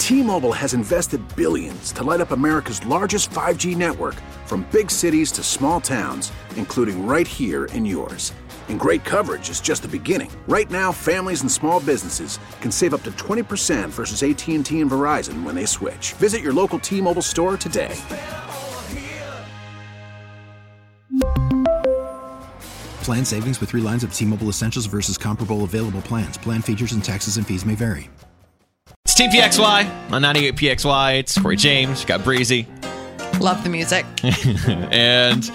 T-Mobile has invested billions to light up America's largest 5G network, from big cities to small towns, including right here in yours. And great coverage is just the beginning. Right now, families and small businesses can save up to 20% versus AT&T and Verizon when they switch. Visit your local T-Mobile store today. Plan savings with 3 lines of T-Mobile Essentials versus comparable available plans. Plan features and taxes and fees may vary. It's Team PXY on 98 PXY. It's Corey James. Got Breezy. Love the music. And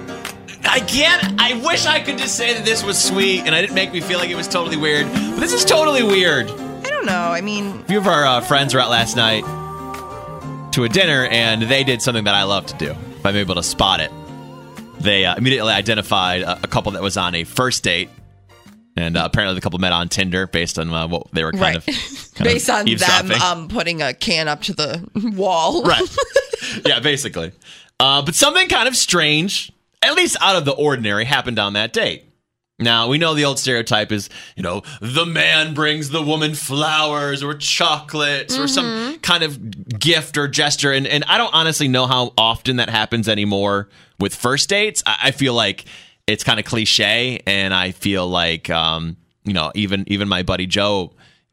I wish I could just say that this was sweet and I didn't make me feel like it was totally weird. But this is totally weird. I don't know. I mean, A few of our friends were out last night to a dinner, and they did something that I love to do. If I'm able to spot it. They immediately identified a couple that was on a first date. And apparently the couple met on Tinder based on what they were kind of based on eavesdropping. them putting a can up to the wall. Right. Yeah, basically. But something kind of strange, at least out of the ordinary, happened on that date. Now, we know the old stereotype is, the man brings the woman flowers or chocolates or some kind of gift or gesture. And I don't honestly know how often that happens anymore with first dates. I feel like it's kind of cliche, and I feel like, even my buddy Joe,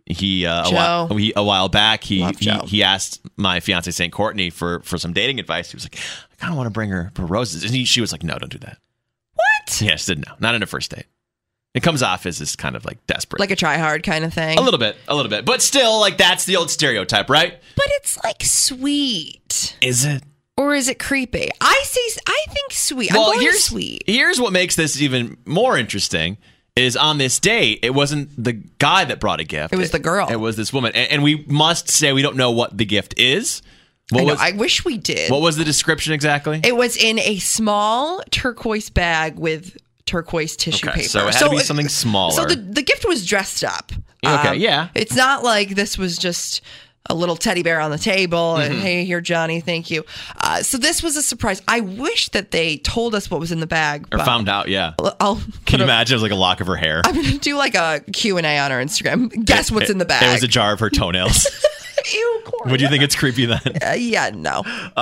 a while back, he asked my fiance St. Courtney for some dating advice. He was like, I kind of want to bring her roses. And she was like, no, don't do that. What? Yeah, she said no, not in a first date. It comes off as this kind of like desperate. Like a try hard kind of thing. A little bit. But still, like, that's the old stereotype, right? But it's like sweet. Is it? Or is it creepy? I think sweet. Well, I'm going sweet. Here's what makes this even more interesting is on this date, it wasn't the guy that brought a gift. It was the girl. It was this woman. And we must say we don't know what the gift is. I wish we did. What was the description exactly? It was in a small turquoise bag with turquoise tissue paper. So it had to be something smaller. So the gift was dressed up. Okay, yeah. It's not like this was just a little teddy bear on the table and, hey, here, Johnny, thank you. So this was a surprise. I wish that they told us what was in the bag. Or found out, yeah. Can you imagine it was like a lock of her hair? I'm going to do like a Q&A on our Instagram. Guess what's in the bag. It was a jar of her toenails. Ew, Corey. Would you think it's creepy then? Yeah, no.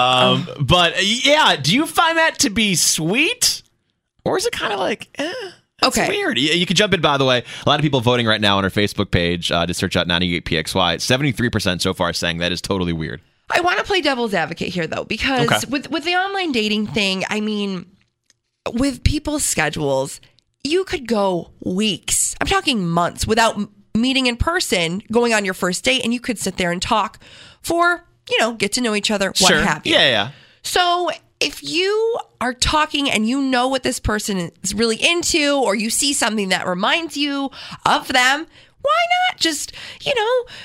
But yeah, do you find that to be sweet? Or is it kind of like, that's weird. You can jump in, by the way. A lot of people voting right now on our Facebook page to search out 98PXY. 73% so far saying that is totally weird. I want to play devil's advocate here, though, because with the online dating thing, I mean, with people's schedules, you could go weeks. I'm talking months without meeting in person, going on your first date, and you could sit there and talk for, get to know each other, what have you. Yeah. So if you are talking and you know what this person is really into, or you see something that reminds you of them, why not just, get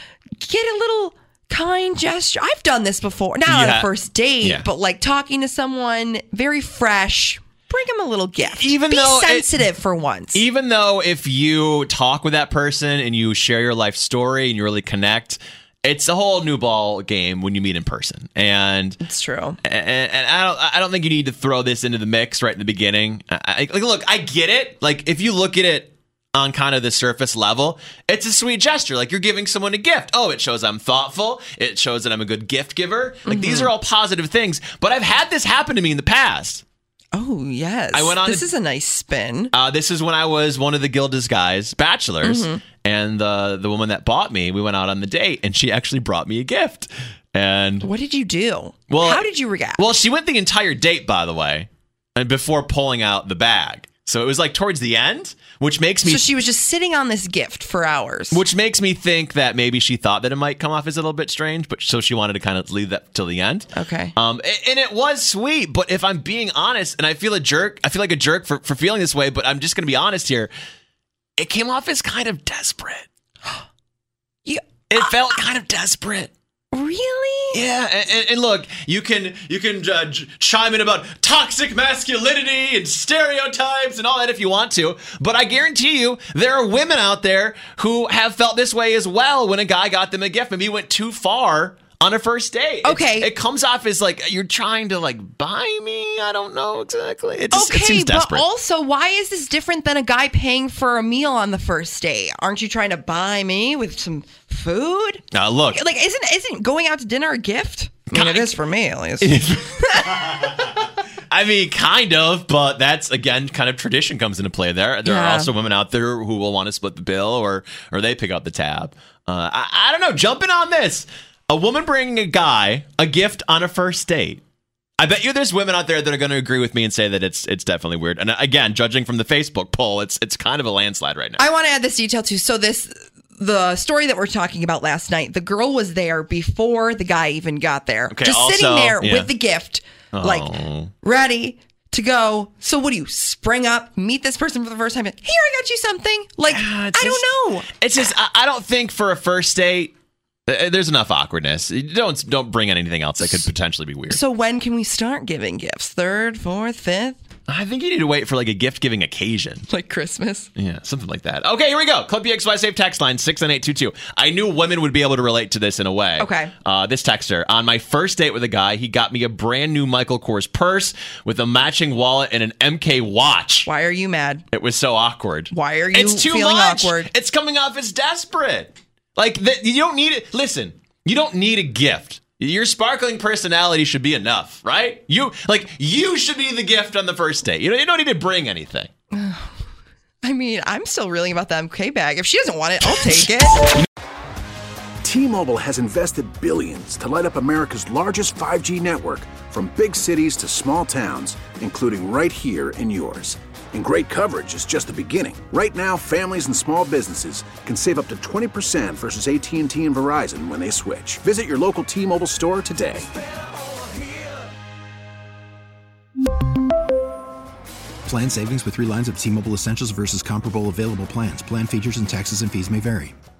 a little kind gesture? I've done this before. Not on a first date, but like talking to someone very fresh. Bring them a little gift. Be sensitive for once. Even though if you talk with that person and you share your life story and you really connect, it's a whole new ball game when you meet in person. And it's true. And I don't think you need to throw this into the mix right in the beginning. Look, I get it. Like, if you look at it on kind of the surface level, it's a sweet gesture. Like, you're giving someone a gift. Oh, it shows I'm thoughtful. It shows that I'm a good gift giver. Like, these are all positive things. But I've had this happen to me in the past. Oh, yes. This is a nice spin. This is when I was one of the Gilda's guys, bachelors, and the woman that bought me, we went out on the date, and she actually brought me a gift. And what did you do? Well, how did you react? Well, she went the entire date, by the way, and before pulling out the bag. So it was like towards the end, which makes me... So she was just sitting on this gift for hours. Which makes me think that maybe she thought that it might come off as a little bit strange, but so she wanted to kind of leave that till the end. Okay. And it was sweet, but if I'm being honest, and I feel like a jerk for feeling this way, but I'm just going to be honest here, it came off as kind of desperate. It felt kind of desperate. Really? Yeah, and look, you can chime in about toxic masculinity and stereotypes and all that if you want to, but I guarantee you there are women out there who have felt this way as well when a guy got them a gift. Maybe he went too far on a first date. Okay. It comes off as like you're trying to like buy me. I don't know exactly. It seems desperate. But also, why is this different than a guy paying for a meal on the first date? Aren't you trying to buy me with some food. Look, Like, isn't going out to dinner a gift? I mean, it is for me, at least. I mean, kind of, but that's, again, kind of tradition comes into play there. There are also women out there who will want to split the bill or they pick up the tab. I don't know. Jumping on this. A woman bringing a guy a gift on a first date. I bet you there's women out there that are going to agree with me and say that it's definitely weird. And again, judging from the Facebook poll, it's kind of a landslide right now. I want to add this detail too. So the story that we're talking about last night, the girl was there before the guy even got there. Okay, just sitting there with the gift, like ready to go. So what do you spring up, meet this person for the first time? Here, I got you something. Like, I don't know. It's just, I don't think for a first date, there's enough awkwardness. Don't bring in anything else that could potentially be weird. So when can we start giving gifts? 3rd, 4th, 5th? I think you need to wait for like a gift-giving occasion. Like Christmas? Yeah, something like that. Okay, here we go. Club PXY Safe text line 69822. I knew women would be able to relate to this in a way. Okay. This texter, on my first date with a guy, he got me a brand new Michael Kors purse with a matching wallet and an MK watch. Why are you mad? It was so awkward. Why are you It's too feeling much. awkward? It's coming off as desperate. Like, you don't need it. Listen, you don't need a gift. Your sparkling personality should be enough, right? You should be the gift on the first date. You don't need to bring anything. I mean, I'm still reeling about the MK bag. If she doesn't want it, I'll take it. T-Mobile has invested billions to light up America's largest 5G network, from big cities to small towns, including right here in yours. And great coverage is just the beginning. Right now, families and small businesses can save up to 20% versus AT&T and Verizon when they switch. Visit your local T-Mobile store today. Plan savings with 3 lines of T-Mobile Essentials versus comparable available plans. Plan features and taxes and fees may vary.